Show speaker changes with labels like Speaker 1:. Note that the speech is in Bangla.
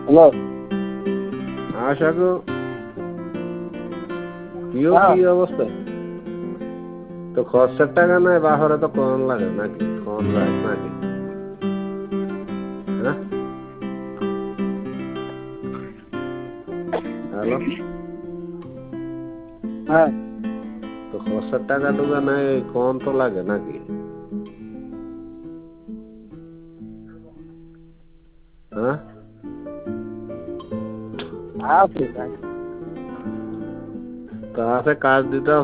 Speaker 1: হ্যালো।
Speaker 2: আশা গো কিও
Speaker 1: হ্যাঁ।
Speaker 2: কি অবস্থা? তো খরচের টাকা নাই বাহরে তো কম লাগে নাকি কম যায় নাকি? হ্যাঁ হ্যালো।
Speaker 1: হ্যাঁ।
Speaker 2: তো খরচের টাকা টুকা নাই কম তো লাগে নাকি? হ্যাঁ
Speaker 1: আছে তাই।
Speaker 2: তা আছে কাজ দিতে